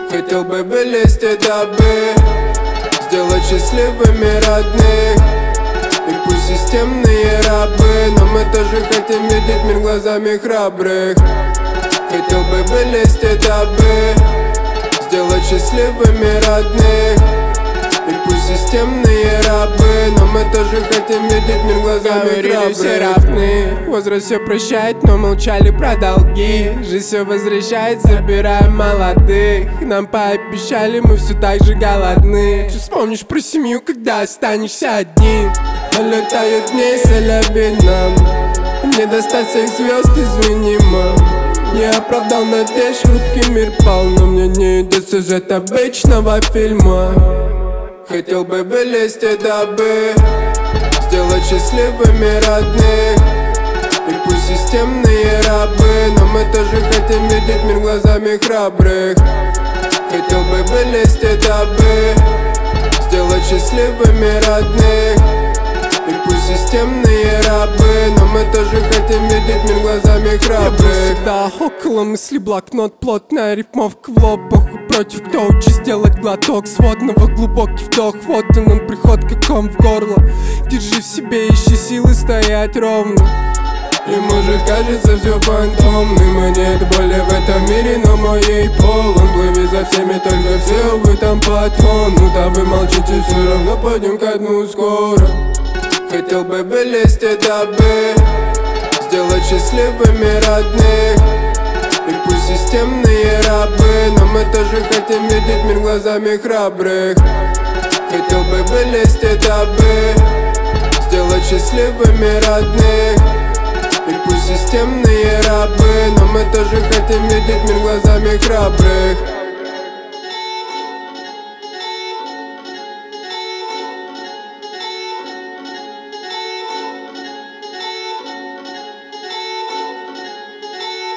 Хотел бы вылезть из добы, сделать счастливыми родных. И пусть системные рабы, но мы тоже хотим видеть мир глазами храбрых. Хотел бы вылезть из добы, сделать счастливыми родных. И пусть системные рабы, но мы тоже хотим видеть мир глазами храбрых. Все равны, возраст все прощает, но молчали про долги. Жизнь все возвращает, забираем молодых. Нам пообещали, мы все так же голодны. Ты вспомнишь про семью, когда останешься один. Летают дни с лавином, не достать всех звезд, извини, мам. Не оправдал надежд, хрупкий мир пал, но мне не идет сюжет обычного фильма. Хотел бы вылезть из добы, сделать счастливыми родных. И пусть системные рабы, но мы тоже хотим видеть мир глазами храбрых. Хотел бы вылезть из добы, сделать счастливыми родных. И пусть системные рабы, но мы тоже хотим видеть мир глазами храбрых. Я всегда около мысли, блокнот, плотная рифмовка в лобах. Против, кто учит сделать глоток сводного, глубокий вдох. Вот он приход, как ком в горло. Держи в себе, ищи силы стоять ровно. И может кажется все фантомным, и нет боли в этом мире, но моей полон. Плыви за всеми, только все вы там потонут. А вы молчите, все равно пойдем ко дну скоро. Хотел бы вылезть из добы, сделать счастливыми родных. И пусть системные рабы, но мы тоже хотим видеть мир глазами храбрых. Хотел бы вылезть из добы, сделать счастливыми родных. И пусть системные рабы, но мы тоже хотим видеть мир глазами храбрых.